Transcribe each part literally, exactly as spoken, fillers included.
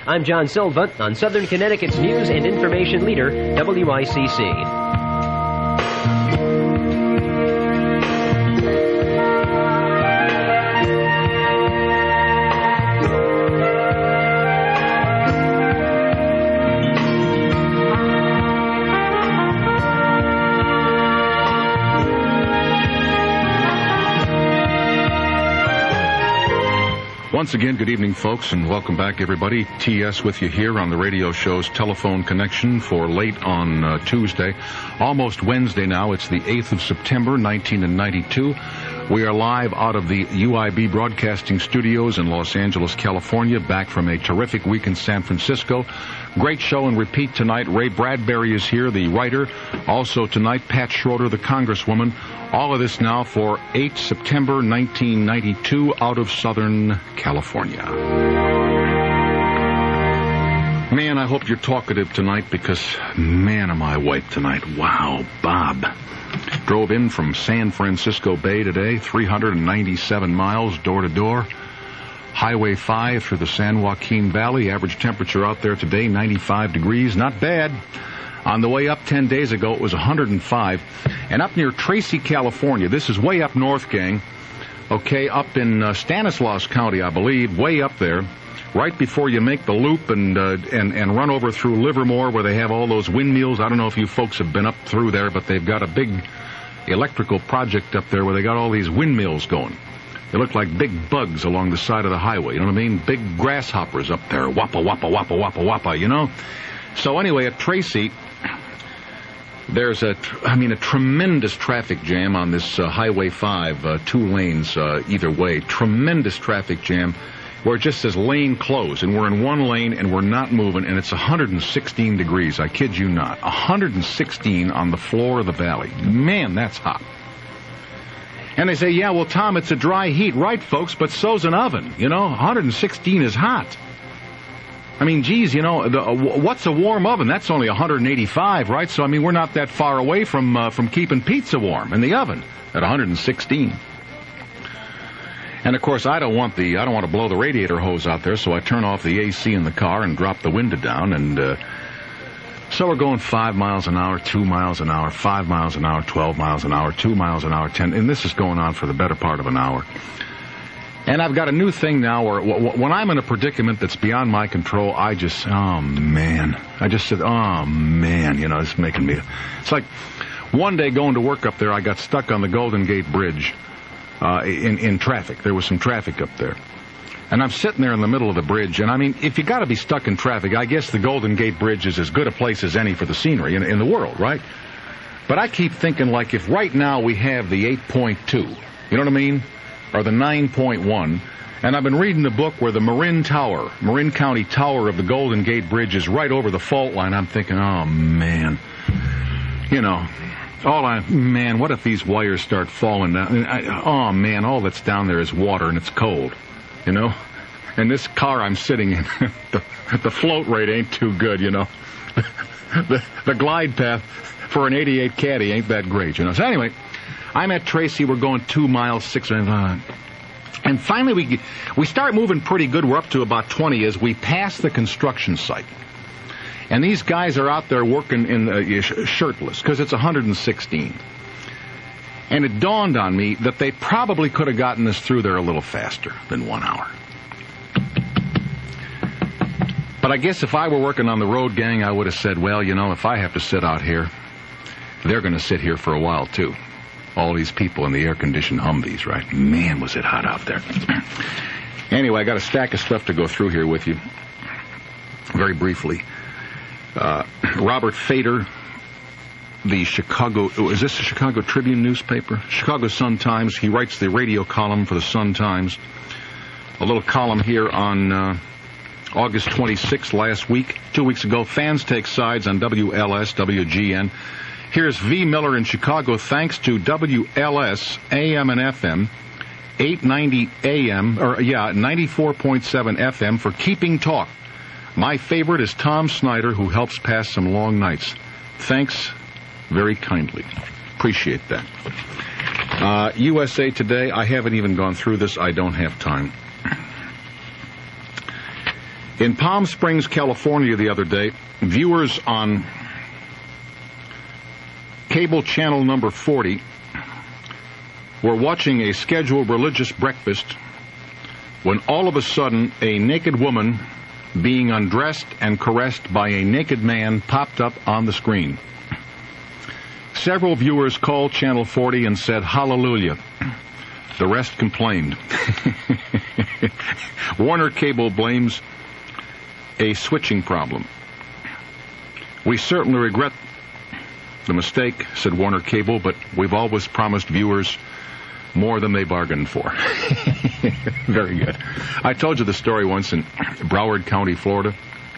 I'm John Silva on Southern Connecticut's news and information leader, W I C C. Once again, good evening, folks, and welcome back, everybody. T S with you here on the radio show's Telephone Connection for late on uh, Tuesday. Almost Wednesday now. It's the eighth of September, nineteen ninety-two. We are live out of the U I B Broadcasting Studios in Los Angeles, California, back from a terrific week in San Francisco. Great show and repeat tonight. Ray Bradbury is here, the writer. Also tonight, Pat Schroeder, the Congresswoman. All of this now for the eighth of September, nineteen ninety-two, out of Southern California. Man, I hope you're talkative tonight because, man, am I awake tonight. Wow, Bob. Drove in from San Francisco Bay today, three hundred ninety-seven miles door to door. Highway five through the San Joaquin Valley. Average temperature out there today, ninety-five degrees. Not bad. On the way up ten days ago, it was one hundred five. And up near Tracy, California, this is way up north, gang. Okay, up in uh, Stanislaus County, I believe, way up there, right before you make the loop and, uh, and and run over through Livermore where they have all those windmills. I don't know if you folks have been up through there, but they've got a big electrical project up there where they got all these windmills going. They look like big bugs along the side of the highway, you know what I mean? Big grasshoppers up there, wappa, wappa, wappa, wappa, wappa, you know? So anyway, at Tracy, there's a, I mean, a tremendous traffic jam on this uh, Highway five, uh, two lanes uh, either way. Tremendous traffic jam where it just says lane closed, and we're in one lane and we're not moving, and it's one hundred sixteen degrees. I kid you not. one hundred sixteen on the floor of the valley. Man, that's hot. And they say, yeah, well, Tom, it's a dry heat. Right, folks, but so's an oven. You know, one hundred sixteen is hot. I mean, geez, you know, the, uh, what's a warm oven? That's only one hundred eighty-five, right? So, I mean, we're not that far away from uh, from keeping pizza warm in the oven at one hundred sixteen. And, of course, I don't want the I don't want to blow the radiator hose out there, so I turn off the A C in the car and drop the window down. And uh, so we're going five miles an hour, two miles an hour, five miles an hour, twelve miles an hour, two miles an hour, ten. And this is going on for the better part of an hour. And I've got a new thing now where when I'm in a predicament that's beyond my control, I just, oh, man. I just said, oh, man, you know, it's making me... It's like one day going to work up there, I got stuck on the Golden Gate Bridge uh, in, in traffic. There was some traffic up there. And I'm sitting there in the middle of the bridge, and I mean, if you got to be stuck in traffic, I guess the Golden Gate Bridge is as good a place as any for the scenery in, in the world, right? But I keep thinking, like, if right now we have the eight point two, you know what I mean? Or the nine point one, and I've been reading the book where the Marin Tower, Marin County Tower of the Golden Gate Bridge is right over the fault line. I'm thinking, oh, man, you know, all I, man, what if these wires start falling down? I, oh, man, all that's down there is water and it's cold, you know? And this car I'm sitting in, the, the float rate ain't too good, you know? the, the glide path for an eighty-eight Caddy ain't that great, you know? So anyway, I'm at Tracy. We're going two miles, six, uh, and finally we we start moving pretty good. We're up to about twenty as we pass the construction site. And these guys are out there working in uh, shirtless because it's one hundred sixteen. And it dawned on me that they probably could have gotten us through there a little faster than one hour. But I guess if I were working on the road, gang, I would have said, well, you know, if I have to sit out here, they're going to sit here for a while, too. All these people in the air-conditioned Humvees, right? Man, was it hot out there. Anyway, I got a stack of stuff to go through here with you. Very briefly. Uh, Robert Fader, the Chicago... Is this the Chicago Tribune newspaper? Chicago Sun-Times. He writes the radio column for the Sun-Times. A little column here on uh, August twenty-sixth last week. Two weeks ago, fans take sides on W L S, W G N. Here's V. Miller in Chicago. Thanks to W L S, A M and F M, eight ninety A M, or yeah, ninety-four point seven F M for keeping talk. My favorite is Tom Snyder, who helps pass some long nights. Thanks very kindly. Appreciate that. Uh, U S A Today, I haven't even gone through this. I don't have time. In Palm Springs, California the other day, viewers on cable channel number forty were watching a scheduled religious breakfast when all of a sudden a naked woman being undressed and caressed by a naked man popped up on the screen. Several viewers called Channel forty and said, "Hallelujah." The rest complained. Warner Cable blames a switching problem. "We certainly regret the mistake," said Warner Cable, "but we've always promised viewers more than they bargained for." Very good. I told you the story once in Broward County, Florida.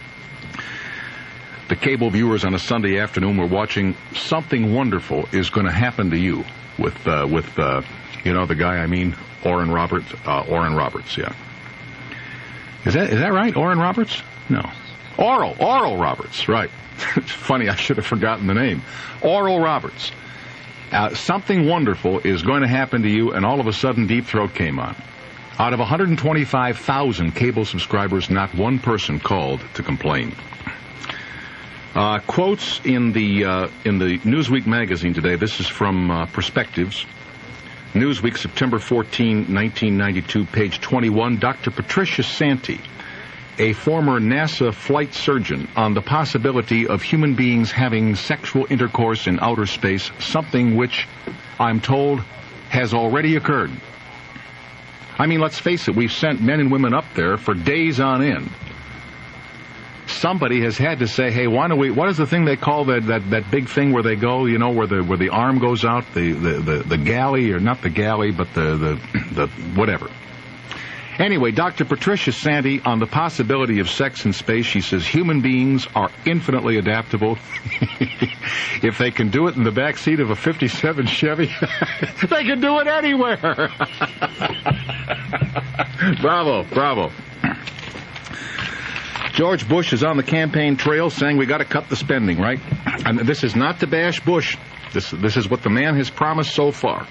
The cable viewers on a Sunday afternoon were watching Something Wonderful Is Going to Happen to You with, uh, with uh, you know, the guy I mean, Oren Roberts. Uh, Oren Roberts, yeah. Is that is that right, Oren Roberts? No. Oral, Oral Roberts, right. It's funny, I should have forgotten the name. Oral Roberts. Uh, Something Wonderful Is Going to Happen to You, and all of a sudden Deep Throat came on. Out of one hundred twenty-five thousand cable subscribers, not one person called to complain. Uh, quotes in the uh, in the Newsweek magazine today. This is from uh, Perspectives. Newsweek, September fourteenth, nineteen ninety-two, page twenty-one. Doctor Patricia Santee, a former NASA flight surgeon, on the possibility of human beings having sexual intercourse in outer space, something which, I'm told, has already occurred. I mean, let's face it, we've sent men and women up there for days on end. Somebody has had to say, hey, why don't we, what is the thing they call that, that, that big thing where they go, you know, where the where the arm goes out, the, the, the, the galley, or not the galley, but the, the, the whatever. Anyway, Doctor Patricia Santee, on the possibility of sex in space, she says human beings are infinitely adaptable. If they can do it in the back seat of a fifty-seven Chevy, they can do it anywhere. Bravo, bravo. George Bush is on the campaign trail saying we got to cut the spending, right? And this is not to bash Bush. This, this is what the man has promised so far.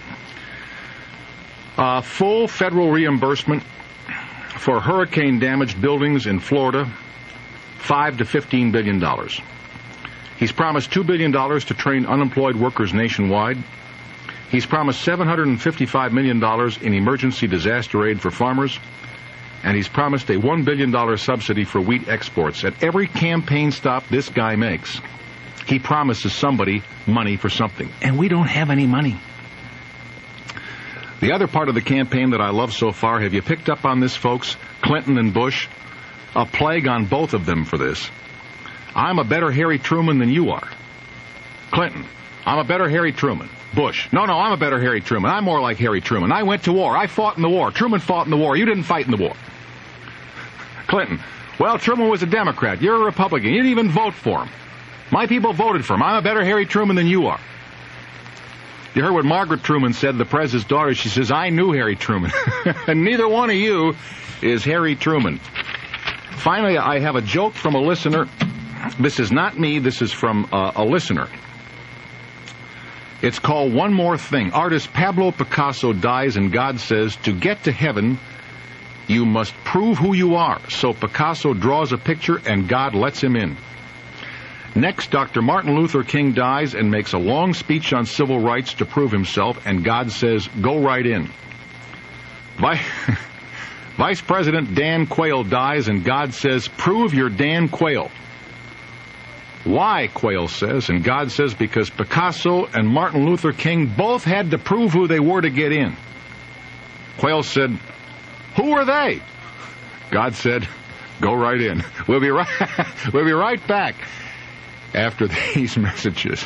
Uh, full federal reimbursement for hurricane-damaged buildings in Florida, five to fifteen billion dollars. He's promised two billion dollars to train unemployed workers nationwide. He's promised seven hundred fifty-five million dollars in emergency disaster aid for farmers. And he's promised a one billion dollars subsidy for wheat exports. At every campaign stop this guy makes, he promises somebody money for something. And we don't have any money. The other part of the campaign that I love so far, have you picked up on this, folks? Clinton and Bush, a plague on both of them for this. I'm a better Harry Truman than you are. Clinton, I'm a better Harry Truman. Bush, no, no, I'm a better Harry Truman. I'm more like Harry Truman. I went to war. I fought in the war. Truman fought in the war. You didn't fight in the war. Clinton, well, Truman was a Democrat. You're a Republican. You didn't even vote for him. My people voted for him. I'm a better Harry Truman than you are. You heard what Margaret Truman said, the president's daughter. She says, I knew Harry Truman. And neither one of you is Harry Truman. Finally, I have a joke from a listener. This is not me. This is from uh, a listener. It's called One More Thing. Artist Pablo Picasso dies, and God says, to get to heaven, you must prove who you are. So Picasso draws a picture, and God lets him in. Next, Doctor Martin Luther King dies and makes a long speech on civil rights to prove himself, and God says, go right in. Vi- Vice President Dan Quayle dies, and God says, prove you're Dan Quayle. Why, Quayle says, and God says, because Picasso and Martin Luther King both had to prove who they were to get in. Quayle said, who are they? God said, go right in. We'll be right, we'll be right back after these messages.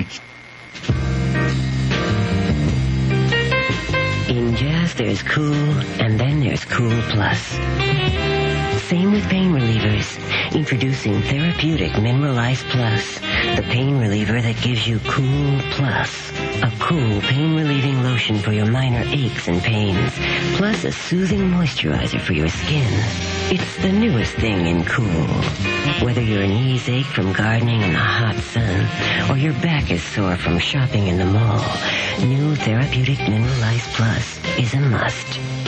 In jazz, there's cool, and then there's Cool Plus. Same with pain relievers. Introducing Therapeutic Mineralized Plus, the pain reliever that gives you Cool Plus. A cool, pain-relieving lotion for your minor aches and pains, plus a soothing moisturizer for your skin. It's the newest thing in cool. Whether your knees ache from gardening in the hot sun, or your back is sore from shopping in the mall, new Therapeutic Mineralized Plus is a must.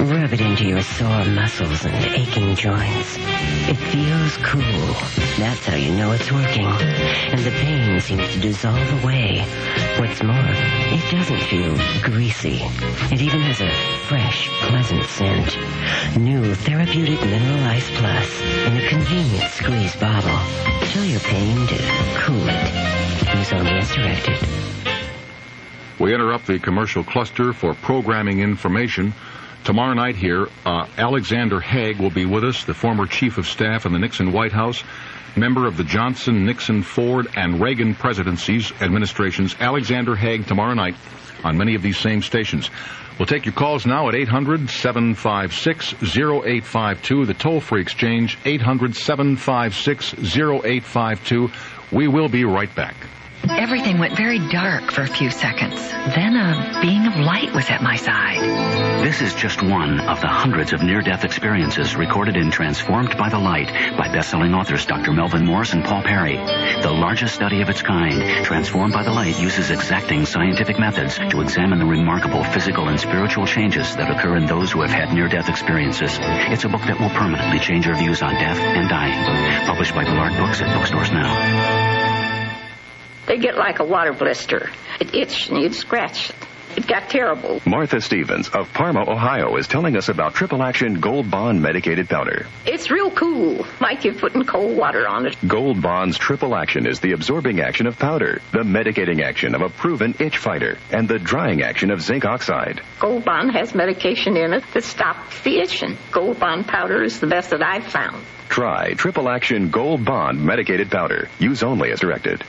Rub it into your sore muscles and aching joints. It feels cool. That's how you know it's working. And the pain seems to dissolve away. What's more, it doesn't feel greasy. It even has a fresh, pleasant scent. New Therapeutic Mineral Ice Plus in a convenient squeeze bottle. Tell your pain to cool it. Use only as directed. We interrupt the commercial cluster for programming information. Tomorrow night here, uh, Alexander Haig will be with us, the former chief of staff in the Nixon White House, member of the Johnson, Nixon, Ford, and Reagan presidencies, administrations. Alexander Haig tomorrow night on many of these same stations. We'll take your calls now at eight hundred, seven five six, oh eight five two, the toll-free exchange, eight hundred, seven five six, oh eight five two. We will be right back. Everything went very dark for a few seconds. Then a being of light was at my side. This is just one of the hundreds of near-death experiences recorded in Transformed by the Light by best-selling authors Doctor Melvin Morris and Paul Perry. The largest study of its kind, Transformed by the Light uses exacting scientific methods to examine the remarkable physical and spiritual changes that occur in those who have had near-death experiences. It's a book that will permanently change your views on death and dying. Published by Ballard Books at bookstores now. They get like a water blister. It itched and you'd scratch it. It got terrible. Martha Stevens of Parma, Ohio, is telling us about Triple Action Gold Bond Medicated Powder. It's real cool, like you're putting cold water on it. Gold Bond's Triple Action is the absorbing action of powder, the medicating action of a proven itch fighter, and the drying action of zinc oxide. Gold Bond has medication in it that stops the itching. Gold Bond powder is the best that I've found. Try Triple Action Gold Bond Medicated Powder. Use only as directed.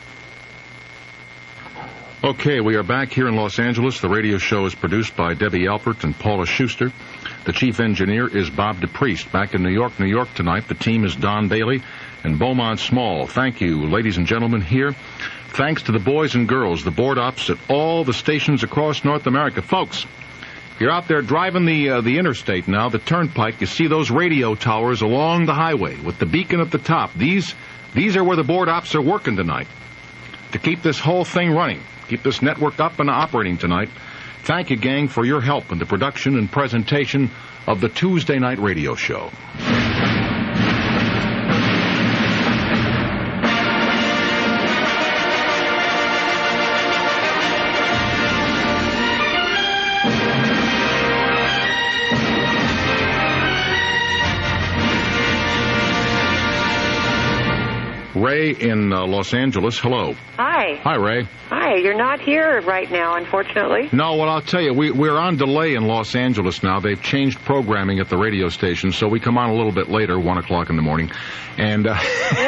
Okay, we are back here in Los Angeles. The radio show is produced by Debbie Alpert and Paula Schuster. The chief engineer is Bob DePriest. Back in New York, New York tonight, the team is Don Bailey and Beaumont Small. Thank you, ladies and gentlemen, here. Thanks to the boys and girls, the board ops at all the stations across North America. Folks, you're out there driving the uh, the interstate now, the turnpike. You see those radio towers along the highway with the beacon at the top. These, these are where the board ops are working tonight to keep this whole thing running. Keep this network up and operating tonight. Thank you, gang, for your help in the production and presentation of the Tuesday night radio show. Ray in uh, Los Angeles, hello. Hi. Hi, Ray. Hi, you're not here right now, unfortunately. No, well, I'll tell you, we, we're on delay in Los Angeles now. They've changed programming at the radio station, so we come on a little bit later, one o'clock in the morning. And uh,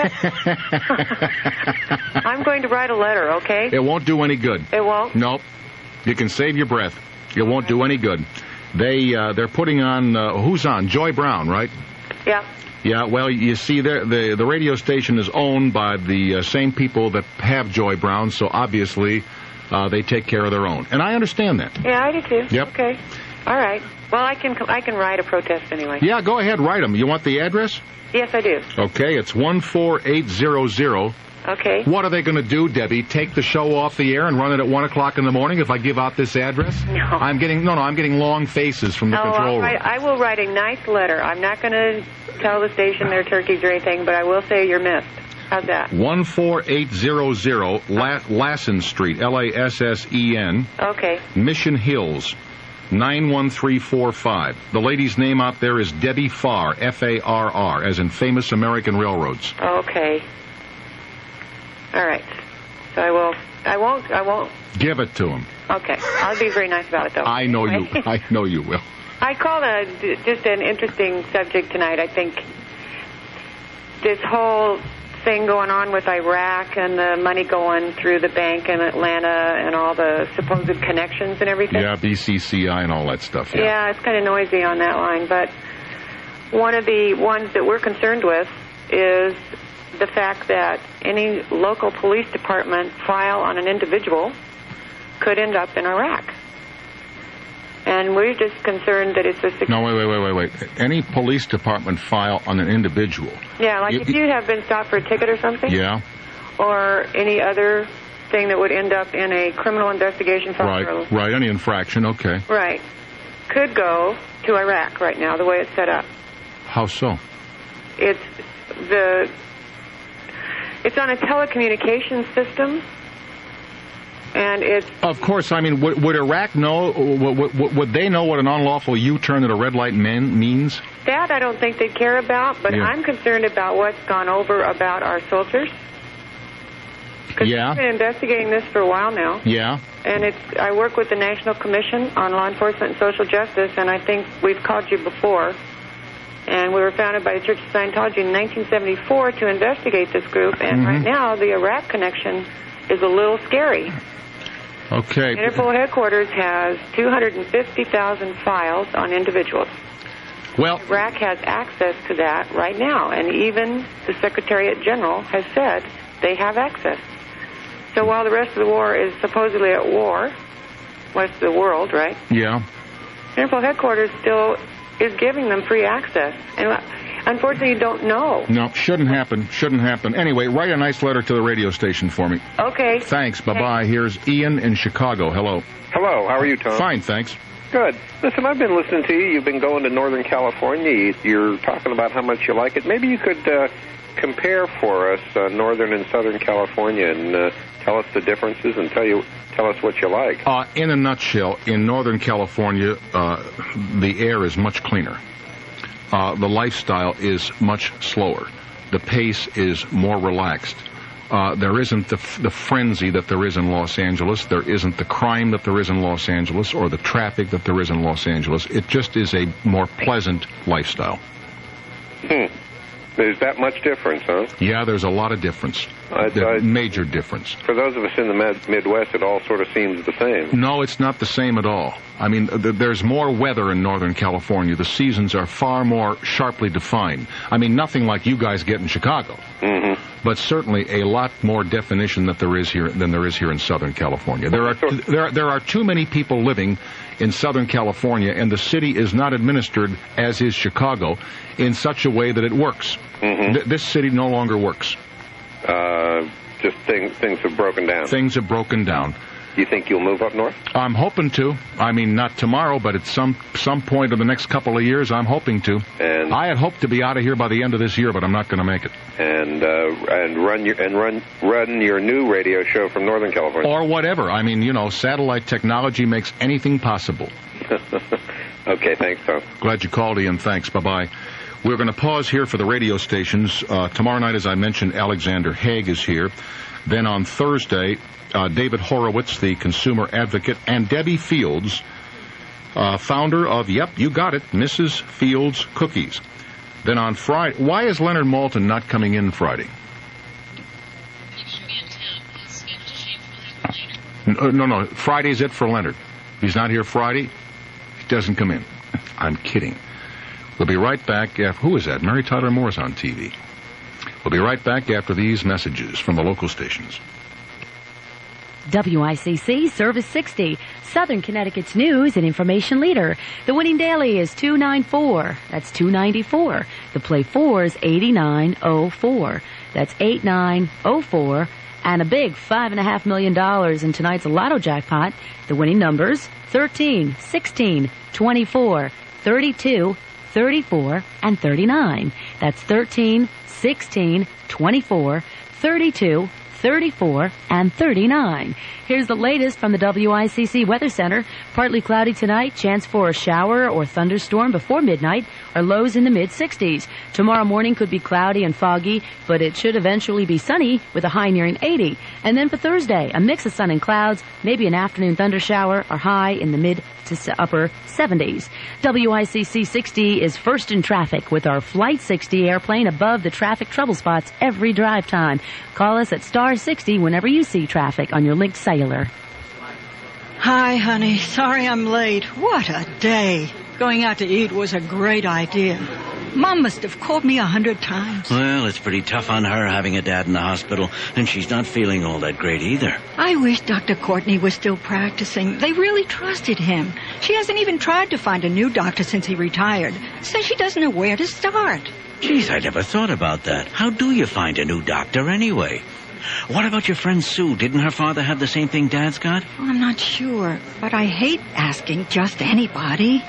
I'm going to write a letter, okay? It won't do any good. It won't? Nope. You can save your breath. It won't do any good. They, uh, they're putting on, uh, who's on? Joy Brown, right? Yeah. Yeah, well, you see, the the radio station is owned by the uh, same people that have Joy Brown, so obviously uh, they take care of their own. And I understand that. Yeah, I do too. Yep. Okay. All right. Well, I can I can write a protest anyway. Yeah, go ahead, write them. You want the address? Yes, I do. Okay, it's one four eight zero zero. Okay. What are they going to do, Debbie? Take the show off the air and run it at one o'clock in the morning if I give out this address? No. I'm getting no, no. I'm getting long faces from the oh, control I'll room. write, I will write a nice letter. I'm not going to tell the station they're turkeys or anything, but I will say you're missed. How's that? one four eight zero zero La- Lassen Street, L A S S E N. Okay. Mission Hills, nine one three four five. The lady's name out there is Debbie Farr, F A R R, as in Famous American Railroads. Okay. All right. So I will. I won't. I won't. Give it to him. Okay. I'll be very nice about it, though. I know Anyway. you. I know you will. I called a, just an interesting subject tonight. I think this whole thing going on with Iraq and the money going through the bank in Atlanta and all the supposed connections and everything. Yeah, B C C I and all that stuff. Yeah, Yeah, it's kind of noisy on that line. But one of the ones that we're concerned with is the fact that any local police department file on an individual could end up in Iraq. And we're just concerned that it's a... Sec- no, wait, wait, wait, wait, wait. Any police department file on an individual. Yeah, like you, if you have been stopped for a ticket or something. Yeah. Or any other thing that would end up in a criminal investigation file. Right, right, any infraction, okay. Right. Could go to Iraq right now, the way it's set up. How so? It's the it's on a telecommunications system, and it's... Of course, I mean, would, would Iraq know, would, would, would they know what an unlawful U-turn at a red light man means? That I don't think they'd care about, but Yeah. I'm concerned about what's gone over about our soldiers. Because Yeah. we've been investigating this for a while now. Yeah. And it's I work with the National Commission on Law Enforcement and Social Justice, and I think we've called you before. And we were founded by the Church of Scientology in nineteen seventy-four to investigate this group, and Mhm. right now the Iraq connection is a little scary. Okay. Interpol headquarters has two hundred fifty thousand files on individuals. Well, Iraq has access to that right now, and even the Secretariat General has said they have access. So while the rest of the war is supposedly at war, rest of the world, right? yeah. Interpol headquarters still is giving them free access. And unfortunately, you don't know. No, shouldn't happen. Shouldn't happen. Anyway, write a nice letter to the radio station for me. Okay. Thanks. Bye-bye. Here's Ian in Chicago. Hello. Hello, how are you, Tom? Fine, thanks. Good. Listen, I've been listening to you. You've been going to Northern California. You're talking about how much you like it. Maybe you could uh, compare for us uh, Northern and Southern California and uh, tell us the differences and tell you tell us what you like. Uh, in a nutshell, in Northern California, uh, the air is much cleaner. Uh, the lifestyle is much slower. The pace is more relaxed. Uh, there isn't the, f- the frenzy that there is in Los Angeles. There isn't the crime that there is in Los Angeles or the traffic that there is in Los Angeles. It just is a more pleasant lifestyle. Hmm. There's that much difference, huh? Yeah, there's a lot of difference. I- The I- major difference. For those of us in the med- Midwest, it all sort of seems the same. No, it's not the same at all. I mean, th- there's more weather in Northern California. The seasons are far more sharply defined. I mean, nothing like you guys get in Chicago, Mm-hmm. but certainly a lot more definition that there is here than there is here in Southern California. There are Sure. there are, there are too many people living in Southern California, and the city is not administered as is Chicago in such a way that it works. Mm-hmm. Th- this city no longer works. Uh, just things things have broken down. Things have broken down. Do you think you'll move up north? I'm hoping to. I mean, not tomorrow, but at some some point in the next couple of years, I'm hoping to. And I had hoped to be out of here by the end of this year, but I'm not going to make it. and uh, and run your and run run your new radio show from Northern California. Or whatever. I mean, you know, satellite technology makes anything possible. Okay, thanks, Tom. Glad you called, Ian. Thanks. Bye-bye. We're going to pause here for the radio stations. Uh, tomorrow night, as I mentioned, Alexander Haig is here. Then on Thursday, uh, David Horowitz, the consumer advocate, and Debbie Fields, uh, founder of, yep, you got it, Missus Fields Cookies. Then on Friday, why is Leonard Maltin not coming in Friday? No, no, no. Friday's it for Leonard. He's not here Friday. He doesn't come in. I'm kidding. We'll be right back after... Who is that? Mary Tyler Moore's on T V. We'll be right back after these messages from the local stations. W I C C Service sixty, Southern Connecticut's news and information leader. The winning daily is two ninety-four. That's two ninety-four. The play four is eighty-nine oh four. That's eighty-nine oh four. And a big five and a half million dollars in tonight's lotto jackpot. The winning numbers thirteen, sixteen, twenty-four, thirty-two, thirty-four, and thirty-nine. That's thirteen, sixteen, twenty-four, thirty-two, thirty-four, and thirty-nine. Here's the latest from the W I C C Weather Center. Partly cloudy tonight, chance for a shower or thunderstorm before midnight, or lows in the mid-sixties. Tomorrow morning could be cloudy and foggy, but it should eventually be sunny with a high nearing eighty. And then for Thursday, a mix of sun and clouds, maybe an afternoon thundershower, or high in the mid to upper seventies. W I C C sixty is first in traffic with our Flight sixty airplane above the traffic trouble spots every drive time. Call us at star sixty whenever you see traffic on your linked cellular. Hi, honey. Sorry I'm late. What a day. Going out to eat was a great idea. Mom must have called me a hundred times. Well, it's pretty tough on her having a dad in the hospital, and she's not feeling all that great either. I wish Doctor Courtney was still practicing. They really trusted him. She hasn't even tried to find a new doctor since he retired. Says she doesn't know where to start. Geez, I never thought about that. How do you find a new doctor anyway? What about your friend Sue? Didn't her father have the same thing Dad's got? I'm not sure, but I hate asking just anybody.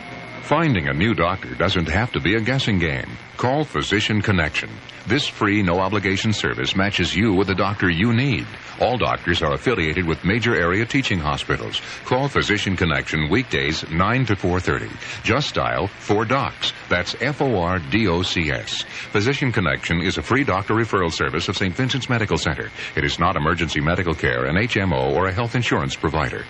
Finding a new doctor doesn't have to be a guessing game. Call Physician Connection. This free, no-obligation service matches you with the doctor you need. All doctors are affiliated with major area teaching hospitals. Call Physician Connection weekdays nine to four thirty. Just dial four docs. That's F O R D O C S. Physician Connection is a free doctor referral service of Saint Vincent's Medical Center. It is not emergency medical care, an H M O, or a health insurance provider.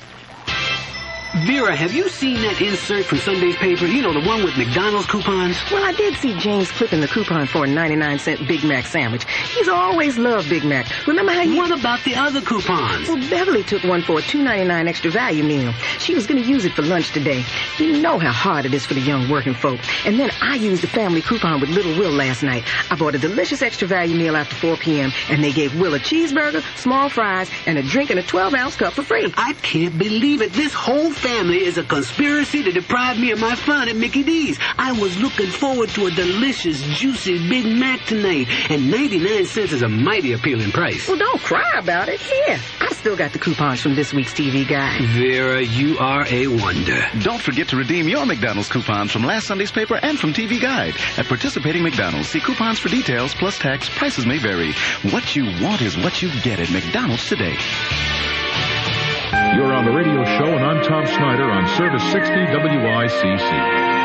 Vera, have you seen that insert from Sunday's paper? You know, the one with McDonald's coupons? Well, I did see James clipping the coupon for a ninety-nine cent Big Mac sandwich. He's always loved Big Mac. Remember how you... What about the other coupons? Well, Beverly took one for a two ninety-nine extra value meal. She was going to use it for lunch today. You know how hard it is for the young working folk. And then I used the family coupon with Little Will last night. I bought a delicious extra value meal after four p.m., and they gave Will a cheeseburger, small fries, and a drink in a twelve ounce cup for free. I can't believe it. This whole family is a conspiracy to deprive me of my fun at Mickey D's. I was looking forward to a delicious, juicy Big Mac tonight, and ninety-nine cents is a mighty appealing price. Well, don't cry about it. Here, I still got the coupons from this week's T V Guide. Vera, you are a wonder. Don't forget to redeem your McDonald's coupons from last Sunday's paper and from T V Guide. At participating McDonald's, see coupons for details, plus tax. Prices may vary. What you want is what you get at McDonald's today. You're on the radio show, and I'm Tom Snyder on Service sixty W I C C.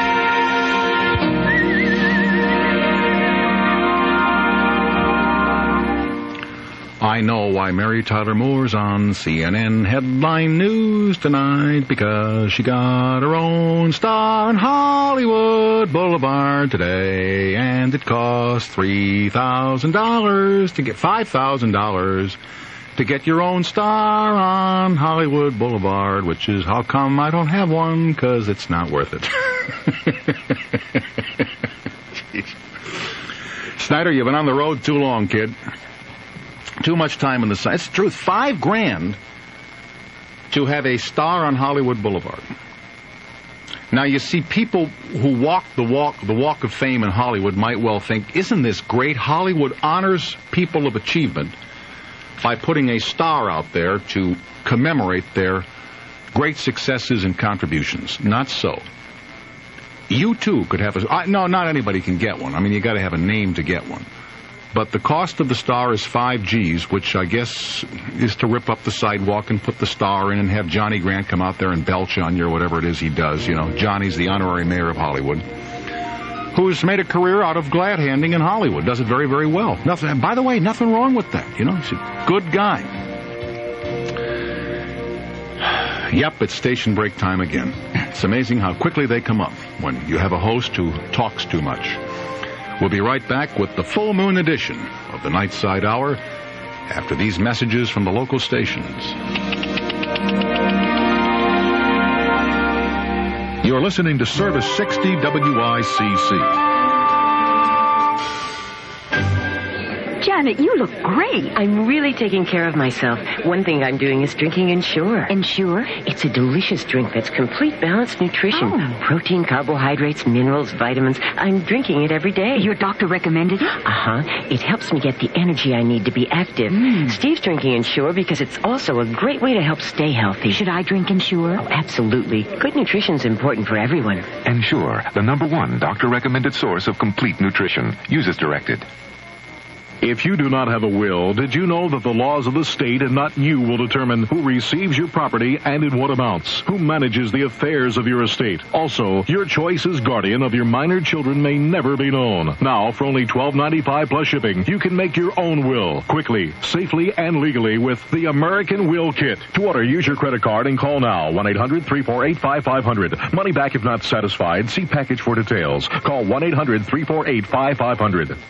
I know why Mary Tyler Moore's on C N N headline news tonight, because she got her own star on Hollywood Boulevard today, and it cost three thousand dollars to get five thousand dollars to get your own star on Hollywood Boulevard, which is how come I don't have one, because it's not worth it. Snyder, you've been on the road too long, kid. Too much time in the sun. It's the truth. Five grand to have a star on Hollywood Boulevard. Now, you see, people who walk the walk, the walk of fame in Hollywood might well think, isn't this great? Hollywood honors people of achievement by putting a star out there to commemorate their great successes and contributions. Not so. You, too, could have a... I, no, not anybody can get one. I mean, you got to have a name to get one. But the cost of the star is five G's, which I guess is to rip up the sidewalk and put the star in and have Johnny Grant come out there and belch on you or whatever it is he does. You know, Johnny's the honorary mayor of Hollywood, who's made a career out of glad-handing in Hollywood. Does it very, very well. Nothing. By the way, nothing wrong with that. You know, he's a good guy. Yep, it's station break time again. It's amazing how quickly they come up when you have a host who talks too much. We'll be right back with the full moon edition of the Nightside Hour after these messages from the local stations. You're listening to Service sixty W I C C. Janet, you look great. I'm really taking care of myself. One thing I'm doing is drinking Ensure. Ensure? It's a delicious drink that's complete balanced nutrition. Oh. Protein, carbohydrates, minerals, vitamins. I'm drinking it every day. Your doctor recommended it? Uh-huh. It helps me get the energy I need to be active. Mm. Steve's drinking Ensure because it's also a great way to help stay healthy. Should I drink Ensure? Oh, absolutely. Good nutrition's important for everyone. Ensure, the number one doctor-recommended source of complete nutrition. Use as directed. If you do not have a will, did you know that the laws of the state and not you will determine who receives your property and in what amounts, who manages the affairs of your estate? Also, your choice as guardian of your minor children may never be known. Now, for only twelve ninety-five plus shipping, you can make your own will quickly, safely, and legally with the American Will Kit. To order, use your credit card and call now, one eight hundred three four eight five five zero zero. Money back if not satisfied. See package for details. Call one eight hundred three four eight five five zero zero.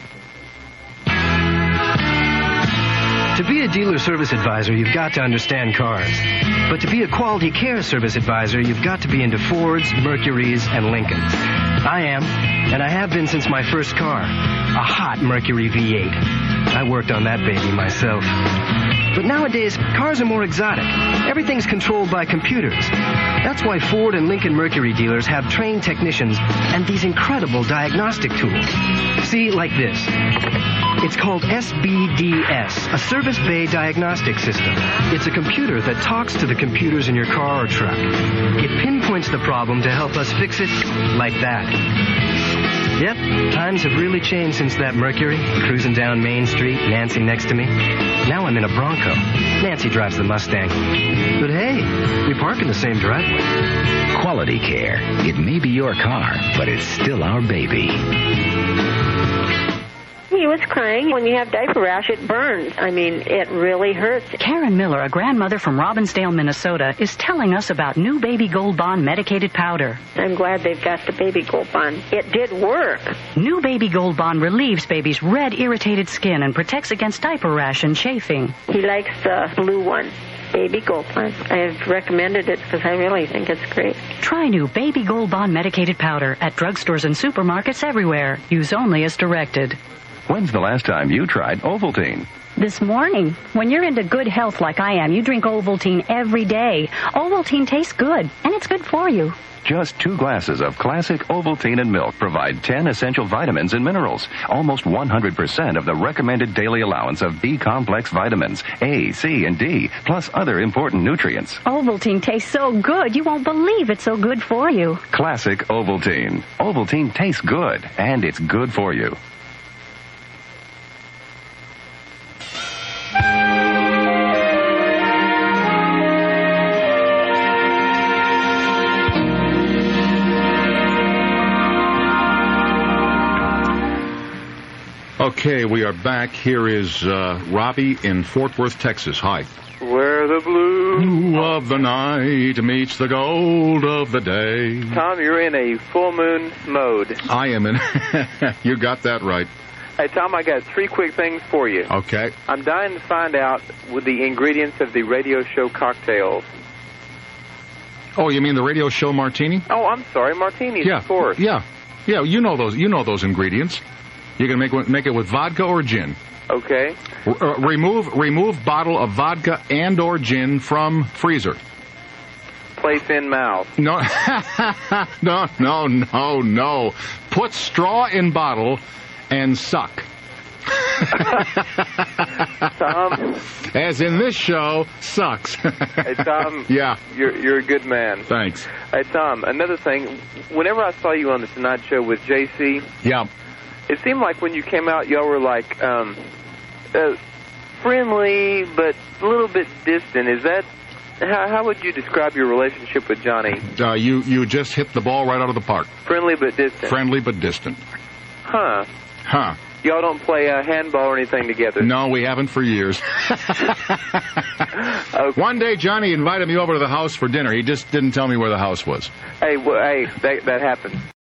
To be a dealer service advisor, you've got to understand cars. But to be a quality care service advisor, you've got to be into Fords, Mercurys, and Lincolns. I am, and I have been since my first car, a hot Mercury V eight. I worked on that baby myself. But nowadays, cars are more exotic. Everything's controlled by computers. That's why Ford and Lincoln Mercury dealers have trained technicians and these incredible diagnostic tools. See, like this. It's called called S B D S, a Service Bay Diagnostic System. It's a computer that talks to the computers in your car or truck. It pinpoints the problem to help us fix it like that. Yep, times have really changed since that Mercury, cruising down Main Street, Nancy next to me. Now I'm in a Bronco. Nancy drives the Mustang. But hey, we park in the same driveway. Quality care. It may be your car, but it's still our baby. He was crying. When you have diaper rash, it burns. I mean, it really hurts. Karen Miller, a grandmother from Robbinsdale, Minnesota, is telling us about new Baby Gold Bond medicated powder. I'm glad they've got the Baby Gold Bond. It did work. New Baby Gold Bond relieves baby's red, irritated skin and protects against diaper rash and chafing. He likes the blue one. Baby Gold Bond. I've recommended it because I really think it's great. Try new Baby Gold Bond medicated powder at drugstores and supermarkets everywhere. Use only as directed. When's the last time you tried Ovaltine? This morning. When you're into good health like I am, you drink Ovaltine every day. Ovaltine tastes good, and it's good for you. Just two glasses of classic Ovaltine and milk provide ten essential vitamins and minerals. Almost one hundred percent of the recommended daily allowance of B-complex vitamins, A, C, and D, plus other important nutrients. Ovaltine tastes so good, you won't believe it's so good for you. Classic Ovaltine. Ovaltine tastes good, and it's good for you. Okay, we are back. Here is uh, Robbie in Fort Worth, Texas. Hi. Where the blue Blue of the night meets the gold of the day. Tom, you're in a full moon mode. I am in. You got that right. Hey, Tom, I got three quick things for you. Okay. I'm dying to find out with the ingredients of the radio show cocktails. Oh, you mean the radio show martini? Oh, I'm sorry, martinis, Yeah. of course. Yeah. Yeah, you know those. You know those ingredients. You can make one- make it with vodka or gin. Okay. R- uh, remove remove bottle of vodka and or gin from freezer. Place in mouth. No, no, no, no, no. Put straw in bottle and suck. Tom. As in this show, sucks. Hey, Tom. Yeah. You're you're a good man. Thanks. Hey, Tom, another thing. Whenever I saw you on the Tonight Show with J C, Yeah. it seemed like when you came out, y'all were like um, uh, friendly, but a little bit distant. Is that how, how would you describe your relationship with Johnny? Uh, you you just hit the ball right out of the park. Friendly but distant. Friendly but distant. Huh? Huh. Y'all don't play uh, handball or anything together? No, we haven't for years. Okay. One day, Johnny invited me over to the house for dinner. He just didn't tell me where the house was. Hey, well, hey, that that happened.